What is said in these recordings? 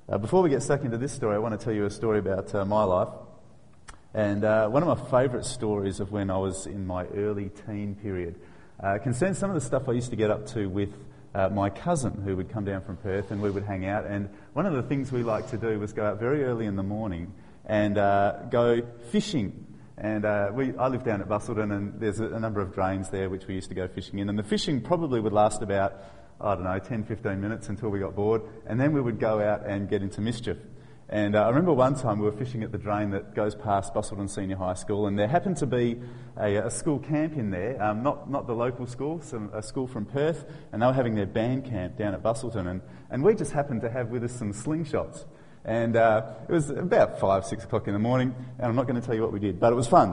Before we get stuck into this story, I want to tell you a story about my life. And one of my favourite stories of when I was in my early teen period concerns some of the stuff I used to get up to with my cousin, who would come down from Perth, and we would hang out. And one of the things we liked to do was go out very early in the morning and go fishing. And I live down at Busselton, and there's a number of drains there which we used to go fishing in. And the fishing probably would last about, 10, 15 minutes until we got bored. And then we would go out and get into mischief. And I remember one time we were fishing at the drain that goes past Busselton Senior High School, and there happened to be a school camp in there, not the local school, a school from Perth, and they were having their band camp down at Busselton. And we just happened to have with us some slingshots. And it was about 5, 6 o'clock in the morning, and I'm not going to tell you what we did, but it was fun.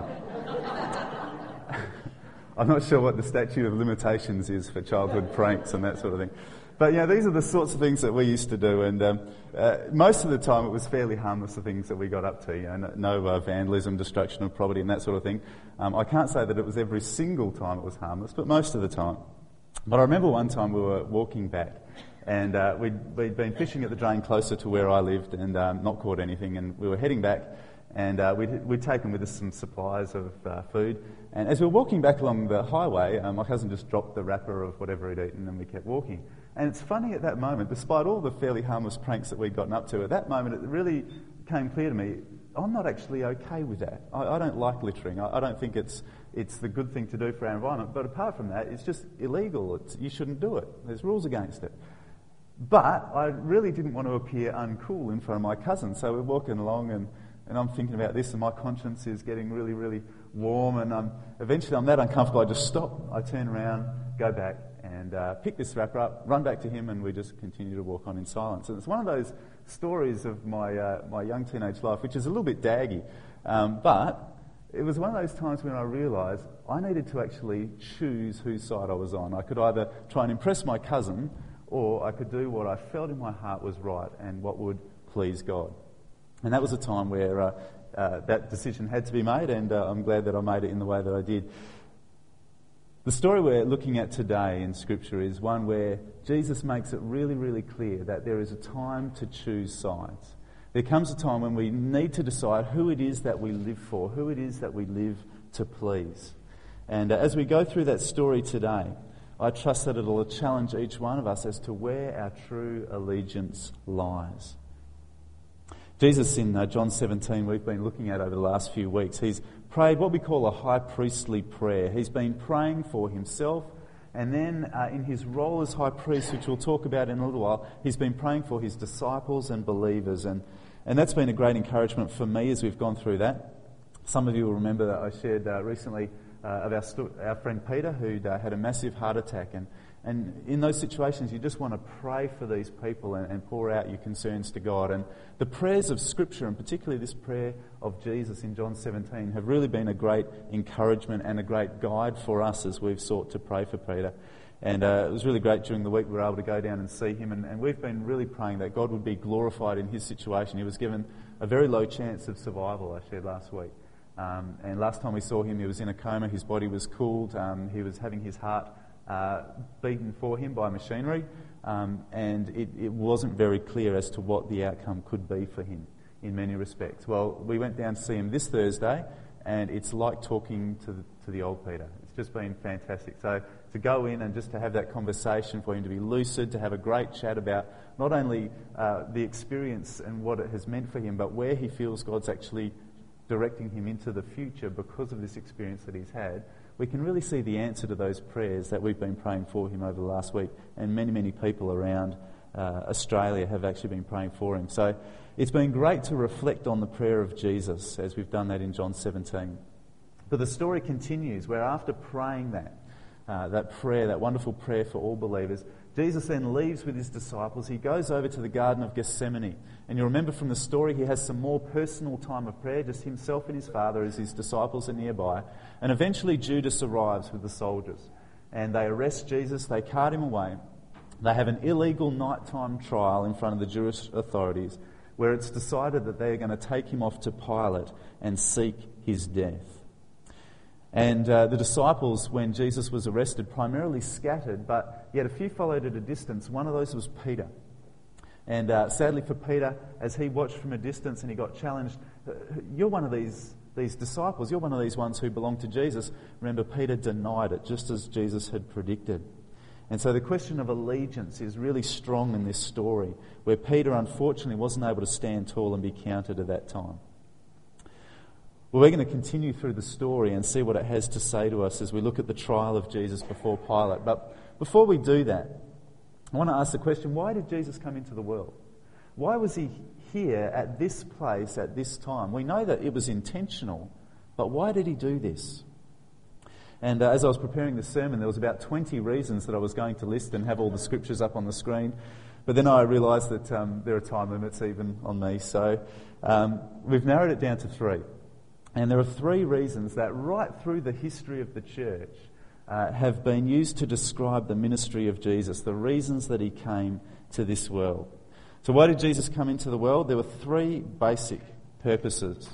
I'm not sure what the statute of limitations is for childhood pranks and that sort of thing. But, these are the sorts of things that we used to do, and most of the time it was fairly harmless, the things that we got up to, no vandalism, destruction of property and that sort of thing. I can't say that it was every single time it was harmless, but most of the time. But I remember one time we were walking back, and we'd been fishing at the drain closer to where I lived and not caught anything, and we were heading back, and we'd taken with us some supplies of food. And as we were walking back along the highway, my cousin just dropped the wrapper of whatever he'd eaten, and we kept walking. And it's funny at that moment, despite all the fairly harmless pranks that we'd gotten up to, at that moment it really became clear to me, I'm not actually okay with that. I don't like littering. I don't think it's the good thing to do for our environment. But apart from that, it's just illegal. You shouldn't do it. There's rules against it. But I really didn't want to appear uncool in front of my cousin. So we're walking along and I'm thinking about this, and my conscience is getting really, really warm, and eventually I'm that uncomfortable, I just stop, I turn around, go back and pick this wrapper up, run back to him, and we just continue to walk on in silence. And it's one of those stories of my young teenage life, which is a little bit daggy, but it was one of those times when I realised I needed to actually choose whose side I was on. I could either try and impress my cousin, or I could do what I felt in my heart was right and what would please God. And that was a time where that decision had to be made, and I'm glad that I made it in the way that I did. The story we're looking at today in Scripture is one where Jesus makes it really, really clear that there is a time to choose sides. There comes a time when we need to decide who it is that we live for, who it is that we live to please. And as we go through that story today, I trust that it'll challenge each one of us as to where our true allegiance lies. Jesus in John 17, we've been looking at over the last few weeks, he's prayed what we call a high priestly prayer. He's been praying for himself, and then in his role as high priest, which we'll talk about in a little while, he's been praying for his disciples and believers, and that's been a great encouragement for me as we've gone through that. Some of you will remember that I shared recently of our friend Peter, who'd had a massive heart attack, and in those situations, you just want to pray for these people and pour out your concerns to God. And the prayers of Scripture, and particularly this prayer of Jesus in John 17, have really been a great encouragement and a great guide for us as we've sought to pray for Peter. And it was really great during the week we were able to go down and see him. And we've been really praying that God would be glorified in his situation. He was given a very low chance of survival, I shared last week. And last time we saw him, he was in a coma. His body was cooled. He was having his heart beaten for him by machinery, and it wasn't very clear as to what the outcome could be for him in many respects. Well, we went down to see him this Thursday, and it's like talking to the old Peter. It's just been fantastic. So to go in and just to have that conversation, for him to be lucid, to have a great chat about not only the experience and what it has meant for him, but where he feels God's actually directing him into the future because of this experience that he's had, we can really see the answer to those prayers that we've been praying for him over the last week, and many, many people around Australia have actually been praying for him. So it's been great to reflect on the prayer of Jesus as we've done that in John 17. But the story continues where after praying that prayer, that wonderful prayer for all believers, Jesus then leaves with his disciples. He goes over to the Garden of Gethsemane. And you remember from the story, he has some more personal time of prayer, just himself and his Father as his disciples are nearby. And eventually Judas arrives with the soldiers. And they arrest Jesus, they cart him away. They have an illegal nighttime trial in front of the Jewish authorities where it's decided that they're going to take him off to Pilate and seek his death. And the disciples, when Jesus was arrested, primarily scattered, but yet a few followed at a distance. One of those was Peter. And sadly for Peter, as he watched from a distance and he got challenged, you're one of these disciples, you're one of these ones who belong to Jesus. Remember, Peter denied it, just as Jesus had predicted. And so the question of allegiance is really strong in this story, where Peter unfortunately wasn't able to stand tall and be counted at that time. Well, we're going to continue through the story and see what it has to say to us as we look at the trial of Jesus before Pilate. But before we do that, I want to ask the question, why did Jesus come into the world? Why was he here at this place at this time? We know that it was intentional, but why did he do this? And as I was preparing the sermon, there was about 20 reasons that I was going to list and have all the scriptures up on the screen. But then I realised that there are time limits even on me. So we've narrowed it down to 3. And there are 3 reasons that right through the history of the church have been used to describe the ministry of Jesus, the reasons that he came to this world. So why did Jesus come into the world? There were 3 basic purposes.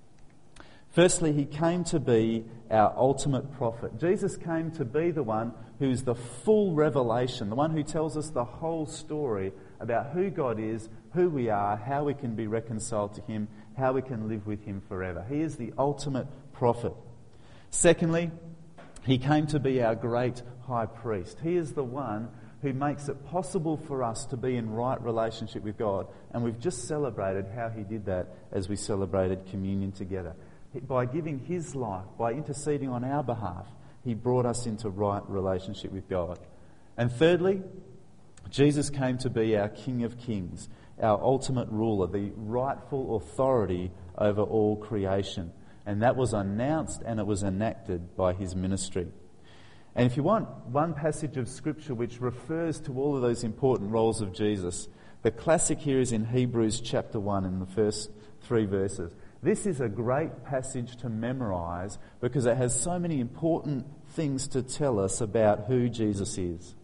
Firstly, he came to be our ultimate prophet. Jesus came to be the one who's the full revelation, the one who tells us the whole story about who God is, who we are, how we can be reconciled to him, how we can live with him forever. He is the ultimate prophet. Secondly, he came to be our great high priest. He is the one who makes it possible for us to be in right relationship with God. And we've just celebrated how he did that as we celebrated communion together. By giving his life, by interceding on our behalf, he brought us into right relationship with God. And thirdly, Jesus came to be our King of Kings, our ultimate ruler, the rightful authority over all creation. And that was announced and it was enacted by his ministry. And if you want one passage of Scripture which refers to all of those important roles of Jesus, the classic here is in Hebrews chapter 1 in the first 3 verses. This is a great passage to memorise because it has so many important things to tell us about who Jesus is.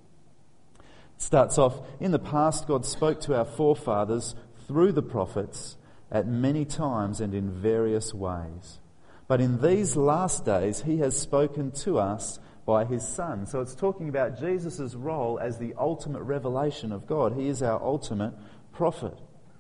It starts off, in the past God spoke to our forefathers through the prophets at many times and in various ways. But in these last days he has spoken to us by his Son. So it's talking about Jesus' role as the ultimate revelation of God. He is our ultimate prophet,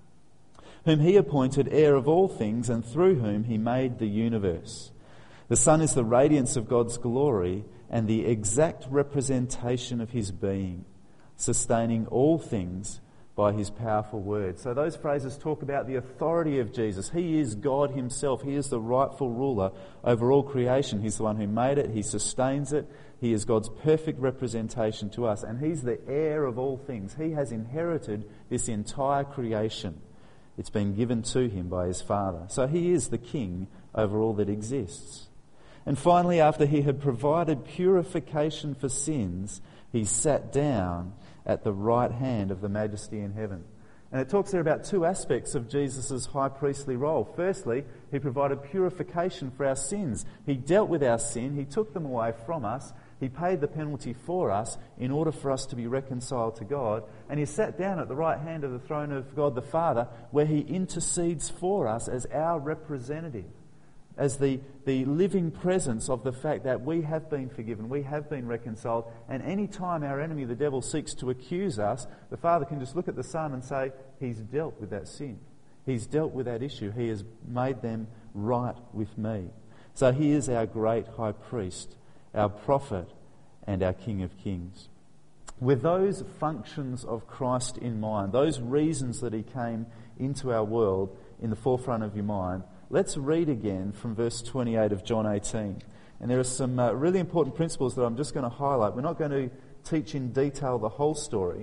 whom he appointed heir of all things and through whom he made the universe. The Son is the radiance of God's glory and the exact representation of his being, sustaining all things by his powerful word. So those phrases talk about the authority of Jesus. He is God himself. He is the rightful ruler over all creation. He's the one who made it. He sustains it. He is God's perfect representation to us. And he's the heir of all things. He has inherited this entire creation. It's been given to him by his Father. So he is the King over all that exists. And finally, after he had provided purification for sins, he sat down at the right hand of the Majesty in heaven. And it talks there about 2 aspects of Jesus' high priestly role. Firstly, he provided purification for our sins. He dealt with our sin. He took them away from us. He paid the penalty for us in order for us to be reconciled to God. And he sat down at the right hand of the throne of God the Father, where he intercedes for us as our representative, as the living presence of the fact that we have been forgiven, we have been reconciled, and any time our enemy, the devil, seeks to accuse us, the Father can just look at the Son and say, he's dealt with that sin. He's dealt with that issue. He has made them right with me. So he is our great high priest, our prophet, and our King of Kings. With those functions of Christ in mind, those reasons that he came into our world in the forefront of your mind, let's read again from verse 28 of John 18. And there are some really important principles that I'm just going to highlight. We're not going to teach in detail the whole story,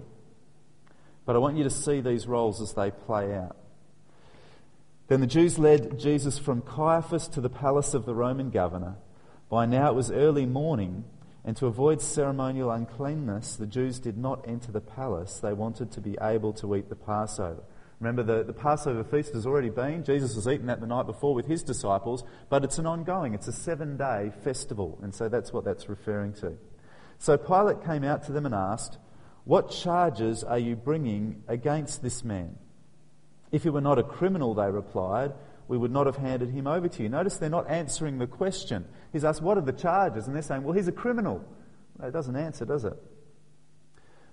but I want you to see these roles as they play out. Then the Jews led Jesus from Caiaphas to the palace of the Roman governor. By now it was early morning, and to avoid ceremonial uncleanness, the Jews did not enter the palace. They wanted to be able to eat the Passover. Remember, the Passover feast has already been. Jesus has eaten that the night before with his disciples, but it's an ongoing, it's a 7-day festival, and so that's what that's referring to. So Pilate came out to them and asked, "What charges are you bringing against this man?" "If he were not a criminal," they replied, "we would not have handed him over to you." Notice they're not answering the question. He's asked, "What are the charges?" And they're saying, "Well, he's a criminal." It doesn't answer, does it?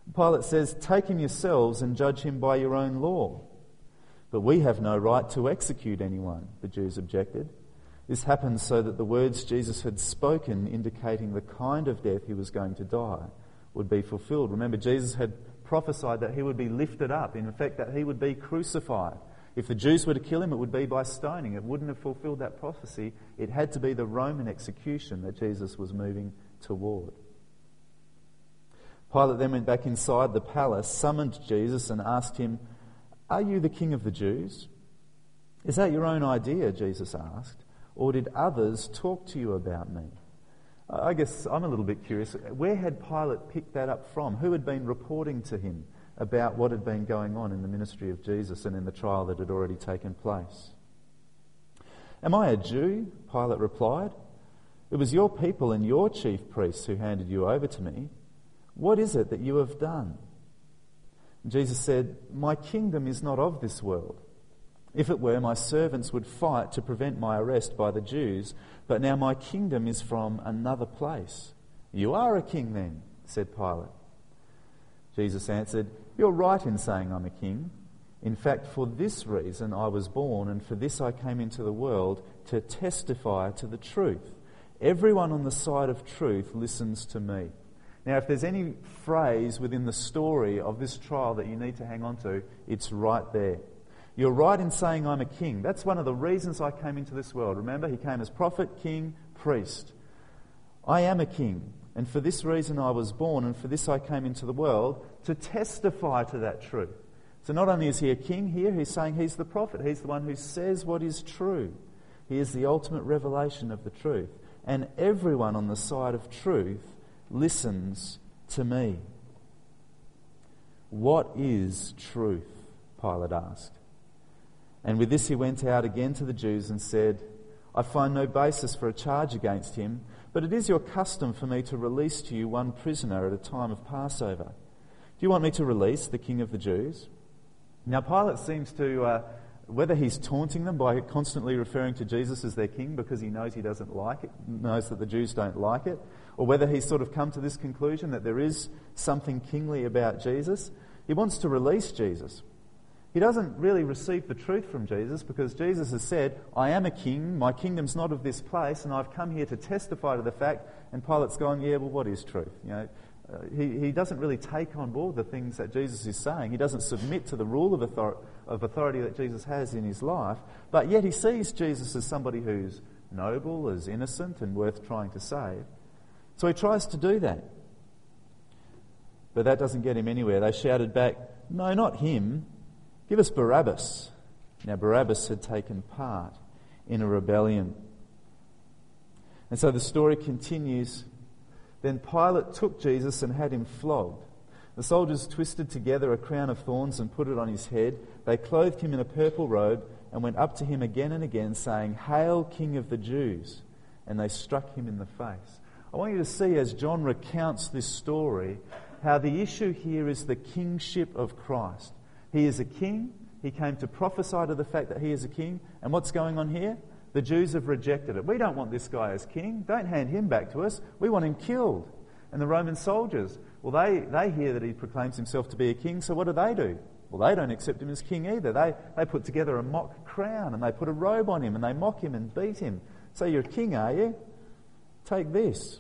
Pilate says, "Take him yourselves and judge him by your own law." "But we have no right to execute anyone," the Jews objected. This happened so that the words Jesus had spoken, indicating the kind of death he was going to die, would be fulfilled. Remember, Jesus had prophesied that he would be lifted up, in effect that he would be crucified. If the Jews were to kill him, it would be by stoning. It wouldn't have fulfilled that prophecy. It had to be the Roman execution that Jesus was moving toward. Pilate then went back inside the palace, summoned Jesus and asked him, "Are you the king of the Jews?" "Is that your own idea?" Jesus asked. "Or did others talk to you about me?" I guess I'm a little bit curious. Where had Pilate picked that up from? Who had been reporting to him about what had been going on in the ministry of Jesus and in the trial that had already taken place? "Am I a Jew?" Pilate replied. "It was your people and your chief priests who handed you over to me. What is it that you have done?" Jesus said, "My kingdom is not of this world. If it were, my servants would fight to prevent my arrest by the Jews, but now my kingdom is from another place." "You are a king then," said Pilate. Jesus answered, "You're right in saying I'm a king. In fact, for this reason I was born, and for this I came into the world, to testify to the truth. Everyone on the side of truth listens to me." Now, if there's any phrase within the story of this trial that you need to hang on to, it's right there. You're right in saying I'm a king. That's one of the reasons I came into this world. Remember, he came as prophet, king, priest. I am a king, and for this reason I was born, and for this I came into the world, to testify to that truth. So not only is he a king here, he's saying he's the prophet. He's the one who says what is true. He is the ultimate revelation of the truth. And everyone on the side of truth listens to me. "What is truth?" Pilate asked. And with this he went out again to the Jews and said, "I find no basis for a charge against him, but it is your custom for me to release to you one prisoner at a time of Passover. Do you want me to release the king of the Jews?" Now Pilate seems to, whether he's taunting them by constantly referring to Jesus as their king because he knows he doesn't like it, knows that the Jews don't like it, or whether he's sort of come to this conclusion that there is something kingly about Jesus, he wants to release Jesus. He doesn't really receive the truth from Jesus because Jesus has said, "I am a king, my kingdom's not of this place, and I've come here to testify to the fact." And Pilate's gone, "Yeah, well, what is truth?" He doesn't really take on board the things that Jesus is saying. He doesn't submit to the rule of authority that Jesus has in his life, but yet he sees Jesus as somebody who's noble, as innocent, and worth trying to save. So he tries to do that. But that doesn't get him anywhere. They shouted back, "No, not him. Give us Barabbas." Now Barabbas had taken part in a rebellion. And so the story continues. Then Pilate took Jesus and had him flogged. The soldiers twisted together a crown of thorns and put it on his head. They clothed him in a purple robe and went up to him again and again, saying, "Hail, King of the Jews!" And they struck him in the face. I want you to see, as John recounts this story, how the issue here is the kingship of Christ. He is a king. He came to prophesy to the fact that he is a king. And what's going on here? The Jews have rejected it. "We don't want this guy as king. Don't hand him back to us. We want him killed." And the Roman soldiers, well, they hear that he proclaims himself to be a king, so what do? Well, they don't accept him as king either. They put together a mock crown and they put a robe on him and they mock him and beat him. "So you're a king, are you? Take this."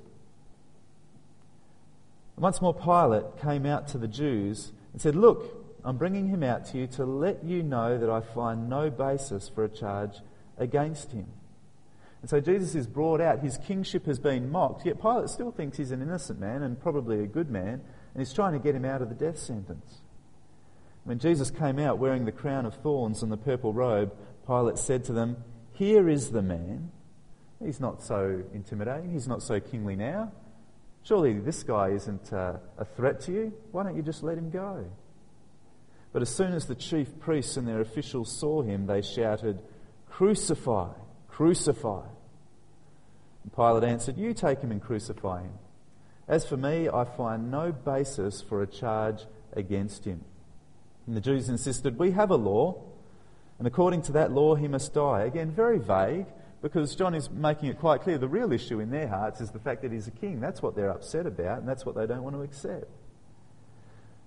Once more Pilate came out to the Jews and said, "Look, I'm bringing him out to you to let you know that I find no basis for a charge against him." And so Jesus is brought out. His kingship has been mocked, yet Pilate still thinks he's an innocent man and probably a good man, and he's trying to get him out of the death sentence. When Jesus came out wearing the crown of thorns and the purple robe, Pilate said to them, "Here is the man. He's not so intimidating. He's not so kingly now. Surely this guy isn't a threat to you. Why don't you just let him go?" But as soon as the chief priests and their officials saw him, they shouted, "Crucify! Crucify!" And Pilate answered, "You take him and crucify him. As for me, I find no basis for a charge against him." And the Jews insisted, "We have a law, and according to that law he must die." Again, very vague, because John is making it quite clear the real issue in their hearts is the fact that he's a king. That's what they're upset about, and that's what they don't want to accept.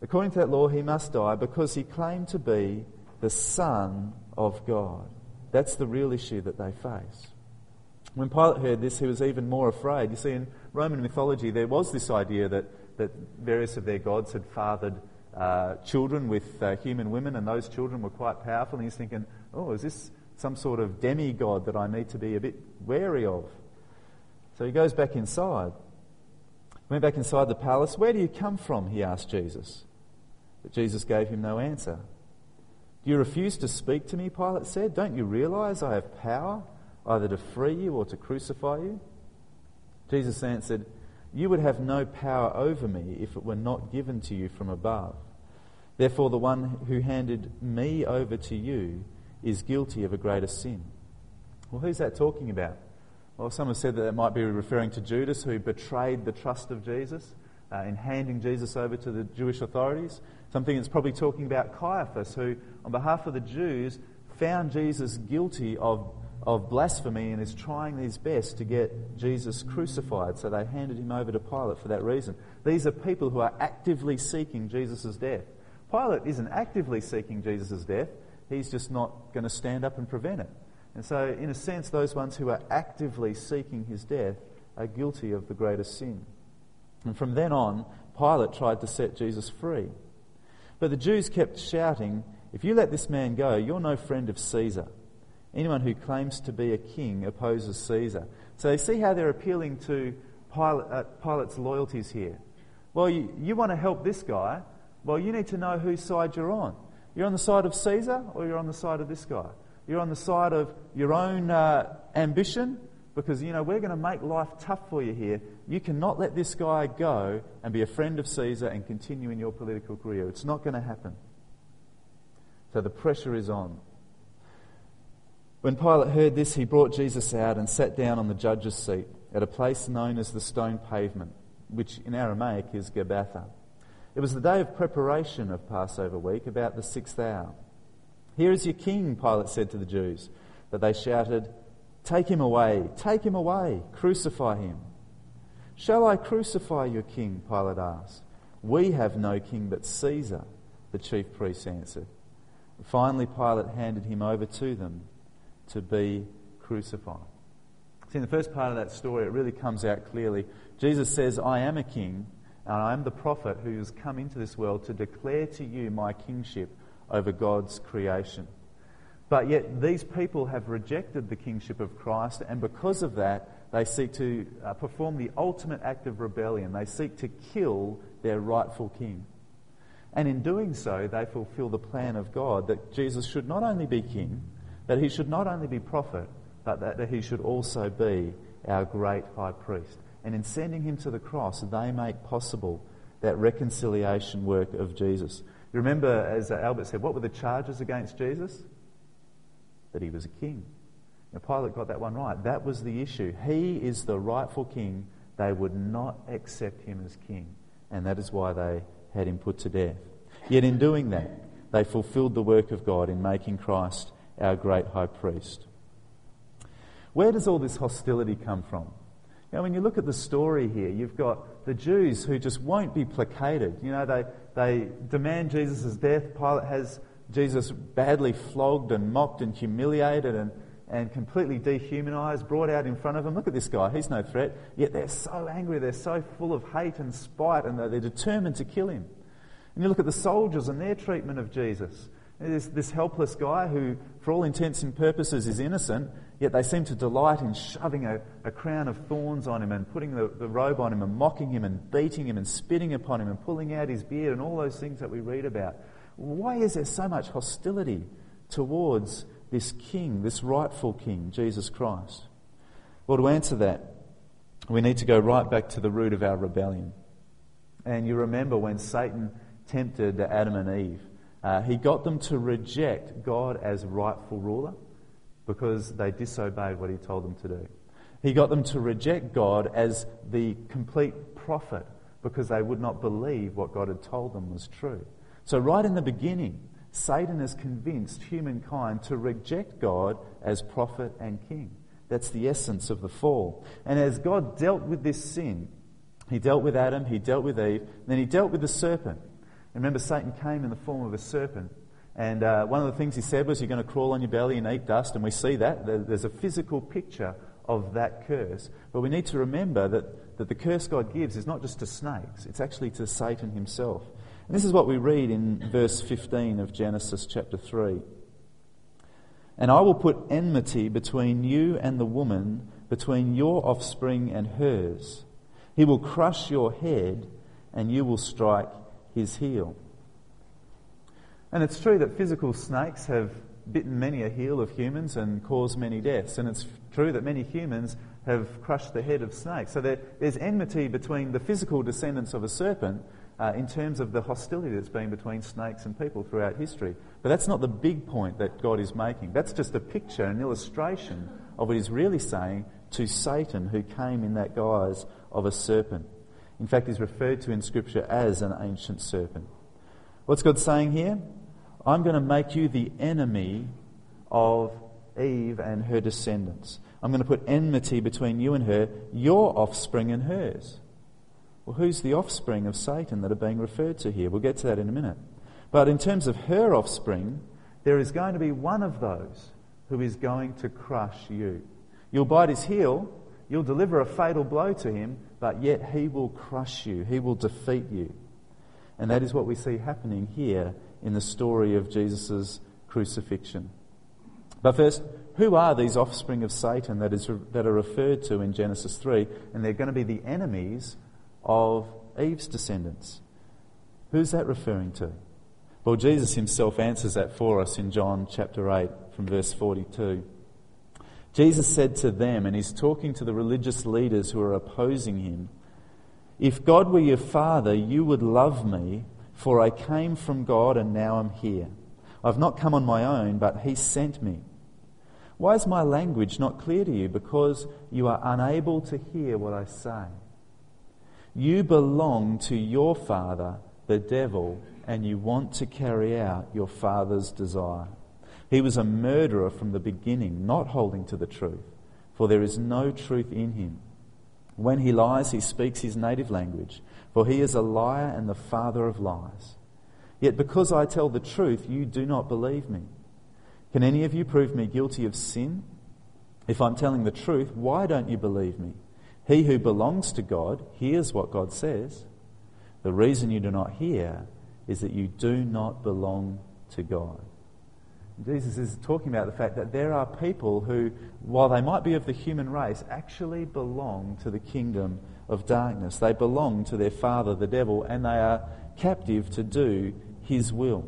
According to that law, he must die because he claimed to be the Son of God. That's the real issue that they face. When Pilate heard this, he was even more afraid. You see, in Roman mythology, there was this idea that various of their gods had fathered children with human women, and those children were quite powerful. And he's thinking, oh, is this some sort of demigod that I need to be a bit wary of? So he goes back inside. Went back inside the palace. Where do you come from? He asked Jesus. But Jesus gave him no answer. Do you refuse to speak to me? Pilate said. Don't you realise I have power either to free you or to crucify you? Jesus answered, you would have no power over me if it were not given to you from above. Therefore the one who handed me over to you is guilty of a greater sin. Well, who's that talking about? Well, some have said that it might be referring to Judas, who betrayed the trust of Jesus in handing Jesus over to the Jewish authorities. Some think it's probably talking about Caiaphas, who, on behalf of the Jews, found Jesus guilty of blasphemy and is trying his best to get Jesus crucified. So they handed him over to Pilate for that reason. These are people who are actively seeking Jesus' death. Pilate isn't actively seeking Jesus' death. He's just not going to stand up and prevent it. And so, in a sense, those ones who are actively seeking his death are guilty of the greatest sin. And from then on, Pilate tried to set Jesus free. But the Jews kept shouting, if you let this man go, you're no friend of Caesar. Anyone who claims to be a king opposes Caesar. So you see how they're appealing to Pilate's loyalties here. Well, you want to help this guy. Well, you need to know whose side you're on. You're on the side of Caesar or you're on the side of this guy? You're on the side of your own ambition because, we're going to make life tough for you here. You cannot let this guy go and be a friend of Caesar and continue in your political career. It's not going to happen. So the pressure is on. When Pilate heard this, he brought Jesus out and sat down on the judge's seat at a place known as the Stone Pavement, which in Aramaic is Gabbatha. It was the day of preparation of Passover week, about the 6th hour. Here is your king, Pilate said to the Jews. But they shouted, take him away, crucify him. Shall I crucify your king? Pilate asked. We have no king but Caesar, the chief priests answered. Finally, Pilate handed him over to them to be crucified. See, in the first part of that story, it really comes out clearly. Jesus says, I am a king, and I am the prophet who has come into this world to declare to you my kingship over God's creation. But yet these people have rejected the kingship of Christ, and because of that, they seek to perform the ultimate act of rebellion. They seek to kill their rightful king. And in doing so, they fulfill the plan of God that Jesus should not only be king, that he should not only be prophet, but that he should also be our great high priest. And in sending him to the cross, they make possible that reconciliation work of Jesus. You remember, as Albert said, what were the charges against Jesus? That he was a king. Now, Pilate got that one right. That was the issue. He is the rightful king. They would not accept him as king. And that is why they had him put to death. Yet in doing that, they fulfilled the work of God in making Christ our great high priest. Where does all this hostility come from? Now, when you look at the story here, you've got the Jews who just won't be placated. They demand Jesus' death. Pilate has Jesus badly flogged and mocked and humiliated and completely dehumanised, brought out in front of them. Look at this guy, he's no threat. Yet they're so angry, they're so full of hate and spite, and they're determined to kill him. And you look at the soldiers and their treatment of Jesus. There's this helpless guy who, for all intents and purposes, is innocent, yet they seem to delight in shoving a crown of thorns on him and putting the robe on him and mocking him and beating him and spitting upon him and pulling out his beard and all those things that we read about. Why is there so much hostility towards this king, this rightful king, Jesus Christ? Well, to answer that, we need to go right back to the root of our rebellion. And you remember when Satan tempted Adam and Eve, he got them to reject God as rightful ruler because they disobeyed what he told them to do. He got them to reject God as the complete prophet because they would not believe what God had told them was true. So right in the beginning, Satan has convinced humankind to reject God as prophet and king. That's the essence of the fall. And as God dealt with this sin, he dealt with Adam, he dealt with Eve, then he dealt with the serpent. Remember, Satan came in the form of a serpent. And one of the things he said was, you're going to crawl on your belly and eat dust. And we see that. There's a physical picture of that curse. But we need to remember that the curse God gives is not just to snakes. It's actually to Satan himself. And this is what we read in verse 15 of Genesis chapter 3. And I will put enmity between you and the woman, between your offspring and hers. He will crush your head, and you will strike his heel. And it's true that physical snakes have bitten many a heel of humans and caused many deaths. And it's true that many humans have crushed the head of snakes. So there's enmity between the physical descendants of a serpent in terms of the hostility that's been between snakes and people throughout history. But that's not the big point that God is making. That's just a picture, an illustration of what he's really saying to Satan, who came in that guise of a serpent. In fact, he's referred to in Scripture as an ancient serpent. What's God saying here? I'm going to make you the enemy of Eve and her descendants. I'm going to put enmity between you and her, your offspring and hers. Well, who's the offspring of Satan that are being referred to here? We'll get to that in a minute. But in terms of her offspring, there is going to be one of those who is going to crush you. You'll bite his heel, you'll deliver a fatal blow to him, but yet he will crush you, he will defeat you. And that is what we see happening here in the story of Jesus' crucifixion. But first, who are these offspring of Satan that are referred to in Genesis 3? And they're going to be the enemies of Eve's descendants. Who's that referring to? Well, Jesus himself answers that for us in John chapter 8 from verse 42. Jesus said to them, and he's talking to the religious leaders who are opposing him, "If God were your Father, you would love me, for I came from God and now I'm here. I've not come on my own, but he sent me. Why is my language not clear to you? Because you are unable to hear what I say. You belong to your father, the devil, and you want to carry out your father's desire. He was a murderer from the beginning, not holding to the truth, for there is no truth in him. When he lies, he speaks his native language, for he is a liar and the father of lies. Yet because I tell the truth, you do not believe me. Can any of you prove me guilty of sin? If I'm telling the truth, why don't you believe me? He who belongs to God hears what God says. The reason you do not hear is that you do not belong to God." Jesus is talking about the fact that there are people who, while they might be of the human race, actually belong to the kingdom of darkness. They belong to their father, the devil, and they are captive to do his will.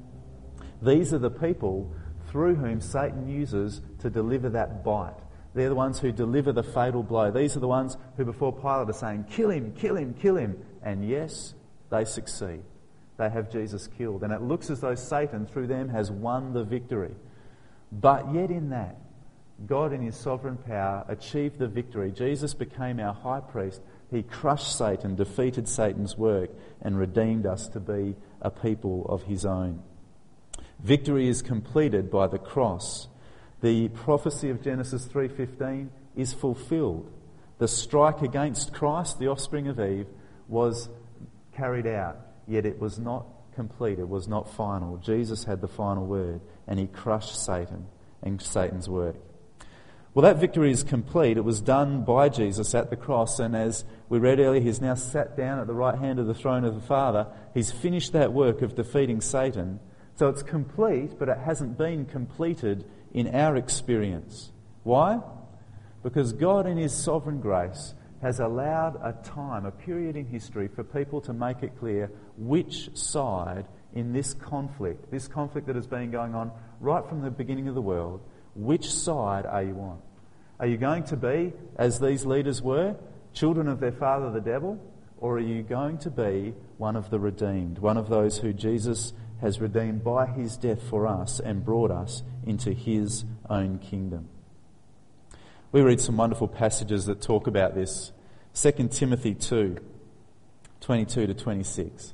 These are the people through whom Satan uses to deliver that bite. They're the ones who deliver the fatal blow. These are the ones who before Pilate are saying, "Kill him, kill him, kill him." And yes, they succeed. They have Jesus killed. And it looks as though Satan, through them, has won the victory. But yet in that, God in his sovereign power achieved the victory. Jesus became our high priest. He crushed Satan, defeated Satan's work, and redeemed us to be a people of his own. Victory is completed by the cross. The prophecy of Genesis 3:15 is fulfilled. The strike against Christ, the offspring of Eve, was carried out, yet it was not complete, it was not final. Jesus had the final word, and he crushed Satan and Satan's work. Well, that victory is complete. It was done by Jesus at the cross, and as we read earlier, he's now sat down at the right hand of the throne of the Father. He's finished that work of defeating Satan. So it's complete, but it hasn't been completed in our experience. Why? Because God in his sovereign grace has allowed a time, a period in history, for people to make it clear which side in this conflict that has been going on right from the beginning of the world, which side are you on? Are you going to be, as these leaders were, children of their father the devil, or are you going to be one of the redeemed, one of those who Jesus has redeemed by his death for us and brought us into his own kingdom? We read some wonderful passages that talk about this. 2 Timothy 2:22 to 26,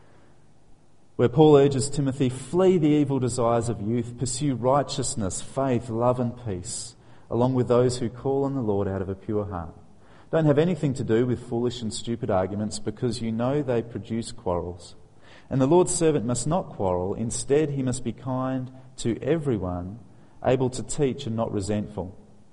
where Paul urges Timothy, "Flee the evil desires of youth, pursue righteousness, faith, love and peace, along with those who call on the Lord out of a pure heart. Don't have anything to do with foolish and stupid arguments, because you know they produce quarrels. And the Lord's servant must not quarrel. Instead, he must be kind to everyone, able to teach and not resentful.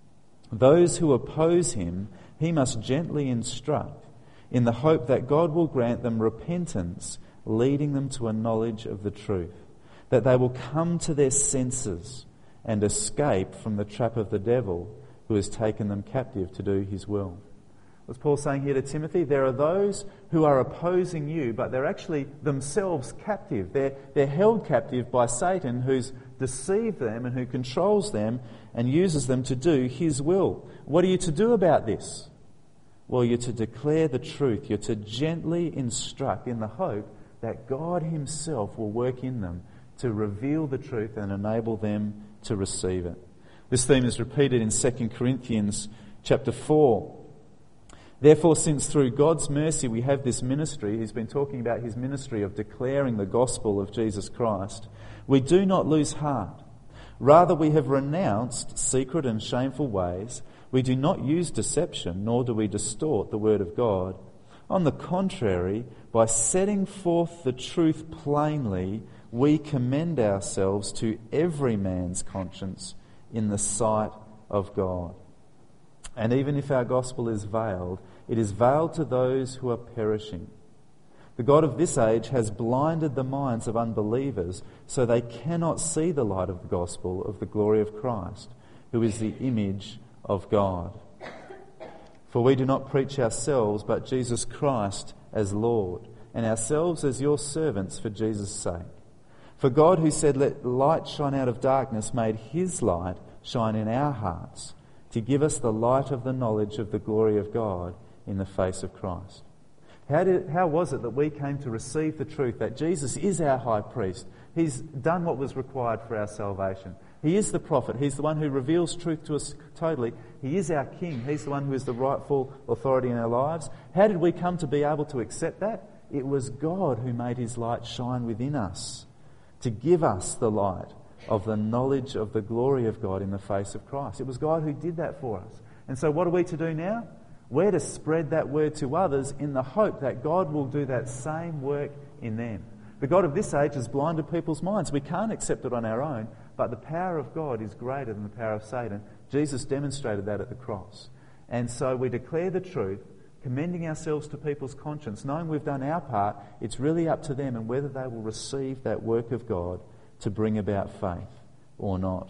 Those who oppose him, he must gently instruct, in the hope that God will grant them repentance, leading them to a knowledge of the truth, that they will come to their senses and escape from the trap of the devil, who has taken them captive to do his will. What's Paul saying here to Timothy? There are those who are opposing you, but they're actually themselves captive. They're held captive by Satan, who's deceived them and who controls them and uses them to do his will. What are you to do about this? Well, you're to declare the truth. You're to gently instruct in the hope that God himself will work in them to reveal the truth and enable them to receive it. This theme is repeated in 2 Corinthians chapter 4. Therefore, since through God's mercy we have this ministry, he's been talking about his ministry of declaring the gospel of Jesus Christ, we do not lose heart. Rather, we have renounced secret and shameful ways. We do not use deception, nor do we distort the word of God. On the contrary, by setting forth the truth plainly, we commend ourselves to every man's conscience in the sight of God. And even if our gospel is veiled, it is veiled to those who are perishing. The God of this age has blinded the minds of unbelievers so they cannot see the light of the gospel of the glory of Christ, who is the image of God. For we do not preach ourselves, but Jesus Christ as Lord, and ourselves as your servants for Jesus' sake. For God, who said, "Let light shine out of darkness," made his light shine in our hearts to give us the light of the knowledge of the glory of God in the face of Christ. How was it that we came to receive the truth that Jesus is our high priest? He's done what was required for our salvation. He is the prophet. He's the one who reveals truth to us totally. He is our king. He's the one who is the rightful authority in our lives. How did we come to be able to accept that? It was God who made his light shine within us to give us the light of the knowledge of the glory of God in the face of Christ. It was God who did that for us. And so what are we to do now? We're to spread that word to others in the hope that God will do that same work in them. The God of this age has blinded people's minds. We can't accept it on our own, but the power of God is greater than the power of Satan. Jesus demonstrated that at the cross. And so we declare the truth, commending ourselves to people's conscience, knowing we've done our part. It's really up to them and whether they will receive that work of God to bring about faith or not.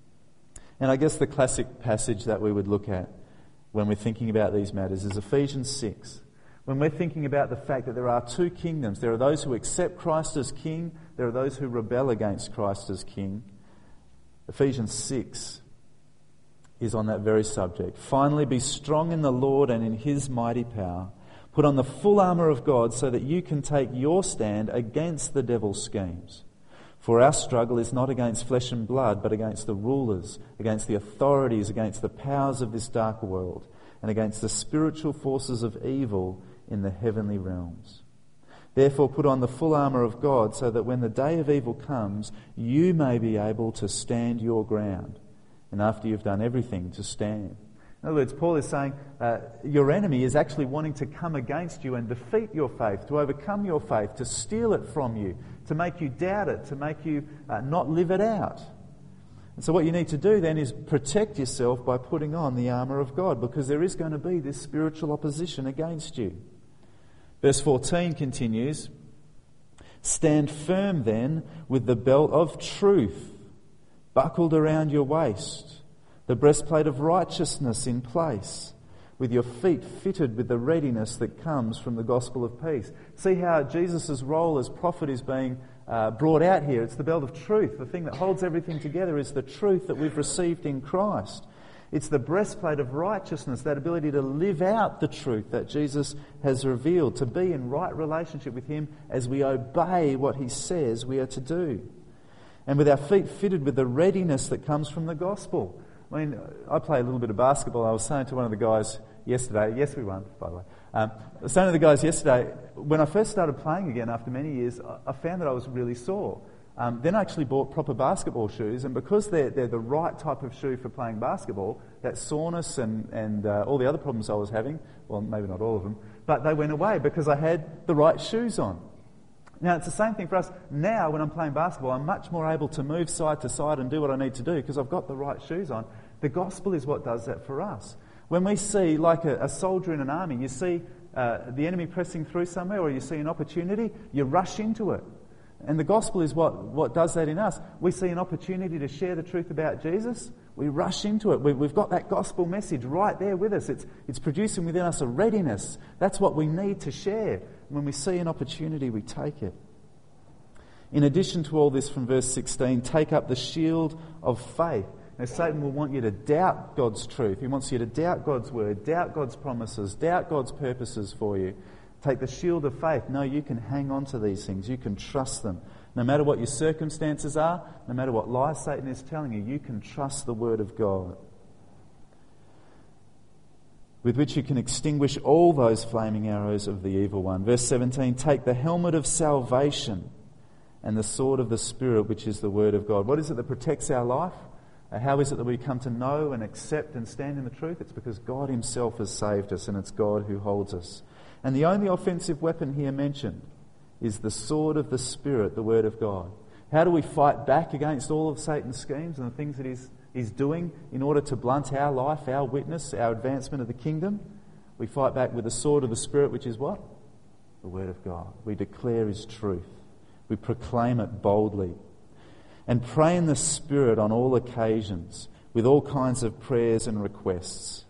And I guess the classic passage that we would look at when we're thinking about these matters is Ephesians 6. When we're thinking about the fact that there are two kingdoms, there are those who accept Christ as king, there are those who rebel against Christ as king. Ephesians 6 is on that very subject. Finally, be strong in the Lord and in his mighty power. Put on the full armour of God so that you can take your stand against the devil's schemes. For our struggle is not against flesh and blood, but against the rulers, against the authorities, against the powers of this dark world, and against the spiritual forces of evil in the heavenly realms. Therefore put on the full armour of God, so that when the day of evil comes, you may be able to stand your ground, and after you've done everything, to stand. In other words, Paul is saying your enemy is actually wanting to come against you and defeat your faith, to overcome your faith, to steal it from you, to make you doubt it, to make you not live it out. And so what you need to do then is protect yourself by putting on the armour of God, because there is going to be this spiritual opposition against you. Verse 14 continues, stand firm then with the belt of truth buckled around your waist, the breastplate of righteousness in place, with your feet fitted with the readiness that comes from the gospel of peace. See how Jesus' role as prophet is being brought out here. It's the belt of truth. The thing that holds everything together is the truth that we've received in Christ. It's the breastplate of righteousness, that ability to live out the truth that Jesus has revealed, to be in right relationship with him as we obey what he says we are to do. And with our feet fitted with the readiness that comes from the gospel. I mean, I play a little bit of basketball. I was saying to one of the guys yesterday, yes, we won, by the way. I was saying to the guys yesterday, when I first started playing again after many years, I found that I was really sore. Then I actually bought proper basketball shoes, and because they're the right type of shoe for playing basketball, that soreness and all the other problems I was having, well, maybe not all of them, but they went away because I had the right shoes on. Now, it's the same thing for us. Now, when I'm playing basketball, I'm much more able to move side to side and do what I need to do because I've got the right shoes on. The gospel is what does that for us. When we see, like a soldier in an army, you see the enemy pressing through somewhere, or you see an opportunity, you rush into it. And the gospel is what does that in us. We see an opportunity to share the truth about Jesus, we rush into it. We've got that gospel message right there with us. It's producing within us a readiness. That's what we need to share. When we see an opportunity, we take it. In addition to all this, from verse 16, take up the shield of faith. Now, Satan will want you to doubt God's truth. He wants you to doubt God's word, doubt God's promises, doubt God's purposes for you. Take the shield of faith. No, you can hang on to these things. You can trust them. No matter what your circumstances are, no matter what lies Satan is telling you, you can trust the word of God, with which you can extinguish all those flaming arrows of the evil one. Verse 17, take the helmet of salvation and the sword of the Spirit, which is the word of God. What is it that protects our life? How is it that we come to know and accept and stand in the truth? It's because God himself has saved us, and it's God who holds us. And the only offensive weapon here mentioned is the sword of the Spirit, the word of God. How do we fight back against all of Satan's schemes and the things that he's doing in order to blunt our life, our witness, our advancement of the kingdom? We fight back with the sword of the Spirit, which is what? The word of God. We declare his truth. We proclaim it boldly. And pray in the Spirit on all occasions with all kinds of prayers and requests.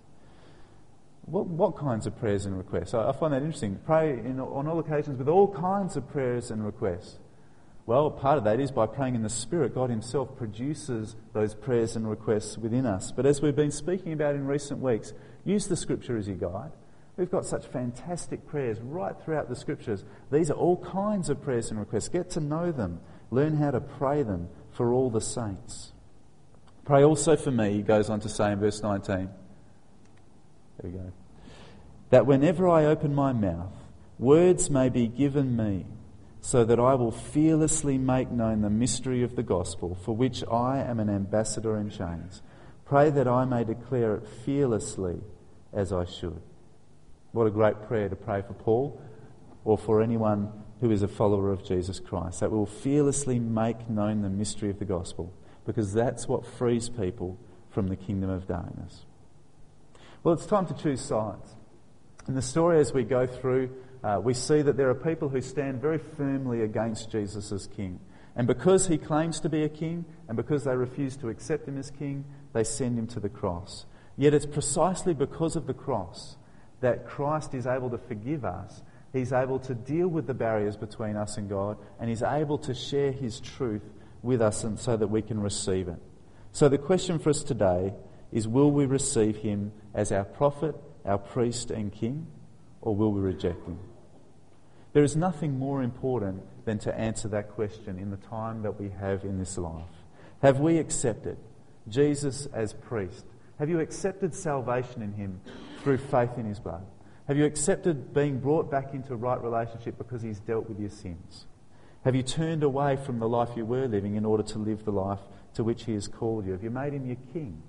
What kinds of prayers and requests? I find that interesting. Pray on all occasions with all kinds of prayers and requests. Well, part of that is by praying in the Spirit. God himself produces those prayers and requests within us. But as we've been speaking about in recent weeks, use the Scripture as your guide. We've got such fantastic prayers right throughout the Scriptures. These are all kinds of prayers and requests. Get to know them. Learn how to pray them for all the saints. Pray also for me, he goes on to say in verse 19. There we go. That whenever I open my mouth, words may be given me, so that I will fearlessly make known the mystery of the gospel, for which I am an ambassador in chains. Pray that I may declare it fearlessly as I should. What a great prayer to pray for Paul, or for anyone who is a follower of Jesus Christ, that will fearlessly make known the mystery of the gospel, because that's what frees people from the kingdom of darkness. Well, it's time to choose sides. In the story as we go through, we see that there are people who stand very firmly against Jesus as king. And because he claims to be a king, and because they refuse to accept him as king, they send him to the cross. Yet it's precisely because of the cross that Christ is able to forgive us. He's able to deal with the barriers between us and God, and he's able to share his truth with us, and so that we can receive it. So the question for us today is, will we receive him as our prophet, our priest and king, or will we reject him? There is nothing more important than to answer that question in the time that we have in this life. Have we accepted Jesus as priest? Have you accepted salvation in him through faith in his blood? Have you accepted being brought back into right relationship because he's dealt with your sins? Have you turned away from the life you were living in order to live the life to which he has called you? Have you made him your king?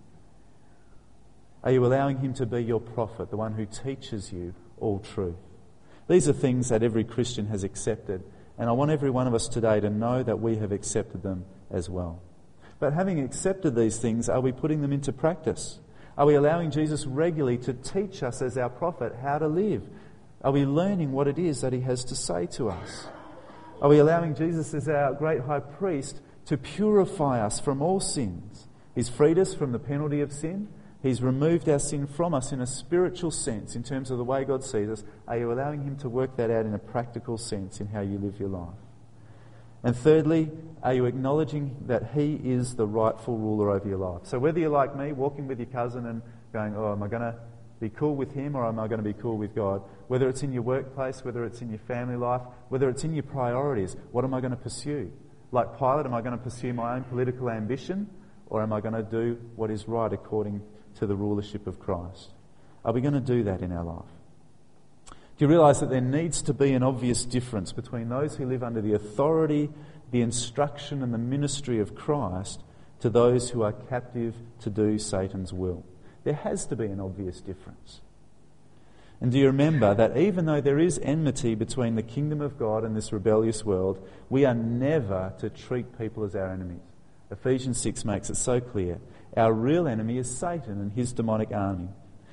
Are you allowing him to be your prophet, the one who teaches you all truth? These are things that every Christian has accepted, and I want every one of us today to know that we have accepted them as well. But having accepted these things, are we putting them into practice? Are we allowing Jesus regularly to teach us as our prophet how to live? Are we learning what it is that he has to say to us? Are we allowing Jesus as our great high priest to purify us from all sins? He's freed us from the penalty of sin. He's removed our sin from us in a spiritual sense, in terms of the way God sees us. Are you allowing him to work that out in a practical sense in how you live your life? And thirdly, are you acknowledging that he is the rightful ruler over your life? So whether you're like me, walking with your cousin and going, oh, am I going to be cool with him, or am I going to be cool with God? Whether it's in your workplace, whether it's in your family life, whether it's in your priorities, what am I going to pursue? Like Pilate, am I going to pursue my own political ambition, or am I going to do what is right according to the rulership of Christ? Are we going to do that in our life? Do you realise that there needs to be an obvious difference between those who live under the authority, the instruction and the ministry of Christ to those who are captive to do Satan's will? There has to be an obvious difference. And do you remember that even though there is enmity between the kingdom of God and this rebellious world, we are never to treat people as our enemies. Ephesians 6 makes it so clear. Our real enemy is Satan and his demonic army.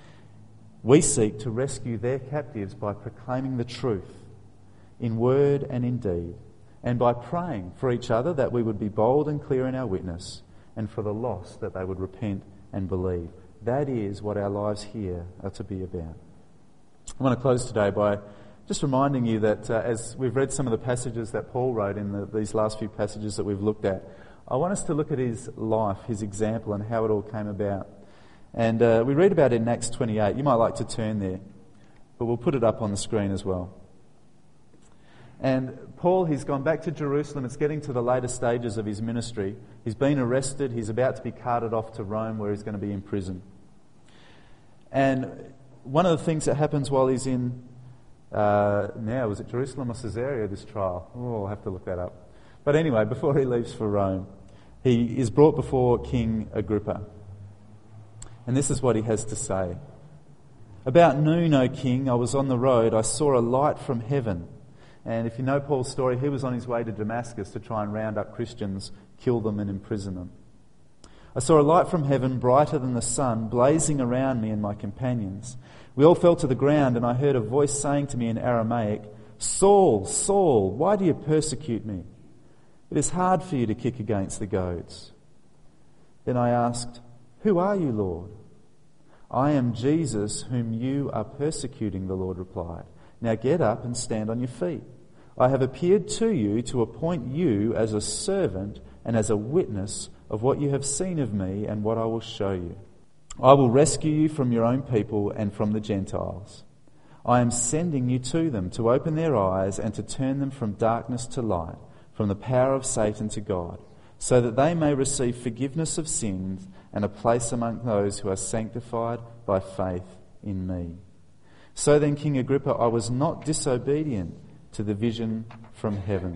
We seek to rescue their captives by proclaiming the truth in word and in deed, and by praying for each other that we would be bold and clear in our witness, and for the lost that they would repent and believe. That is what our lives here are to be about. I want to close today by just reminding you that as we've read some of the passages that Paul wrote in these last few passages that we've looked at, I want us to look at his life, his example, and how it all came about. And we read about it in Acts 28. You might like to turn there, but we'll put it up on the screen as well. And Paul, he's gone back to Jerusalem. It's getting to the later stages of his ministry. He's been arrested. He's about to be carted off to Rome, where he's going to be in prison. And one of the things that happens while he's in, was it Jerusalem or Caesarea, this trial? Oh, I'll have to look that up. But anyway, before he leaves for Rome, he is brought before King Agrippa. And this is what he has to say. About noon, O king, I was on the road. I saw a light from heaven. And if you know Paul's story, he was on his way to Damascus to try and round up Christians, kill them and imprison them. I saw a light from heaven, brighter than the sun, blazing around me and my companions. We all fell to the ground, and I heard a voice saying to me in Aramaic, Saul, Saul, why do you persecute me? It is hard for you to kick against the goads. Then I asked, Who are you, Lord? I am Jesus, whom you are persecuting, the Lord replied. Now get up and stand on your feet. I have appeared to you to appoint you as a servant and as a witness of what you have seen of me and what I will show you. I will rescue you from your own people and from the Gentiles. I am sending you to them to open their eyes and to turn them from darkness to light, from the power of Satan to God, so that they may receive forgiveness of sins and a place among those who are sanctified by faith in me. So then, King Agrippa, I was not disobedient to the vision from heaven.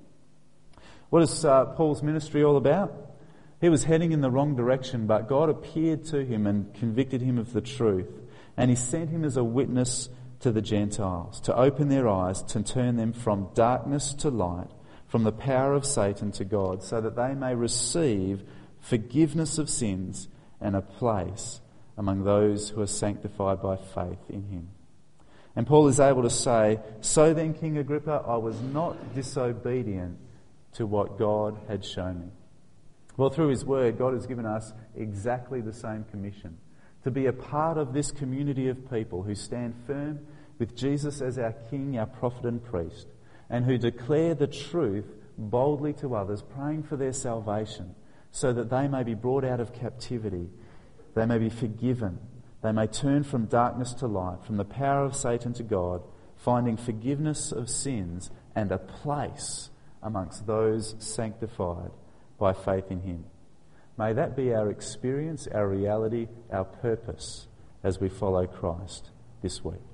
What is Paul's ministry all about? He was heading in the wrong direction, but God appeared to him and convicted him of the truth. And he sent him as a witness to the Gentiles, to open their eyes, to turn them from darkness to light, from the power of Satan to God, so that they may receive forgiveness of sins and a place among those who are sanctified by faith in him. And Paul is able to say, So then, King Agrippa, I was not disobedient to what God had shown me. Well, through his word, God has given us exactly the same commission, to be a part of this community of people who stand firm with Jesus as our King, our prophet and priest, and who declare the truth boldly to others, praying for their salvation, so that they may be brought out of captivity, they may be forgiven, they may turn from darkness to light, from the power of Satan to God, finding forgiveness of sins and a place amongst those sanctified by faith in him. May that be our experience, our reality, our purpose as we follow Christ this week.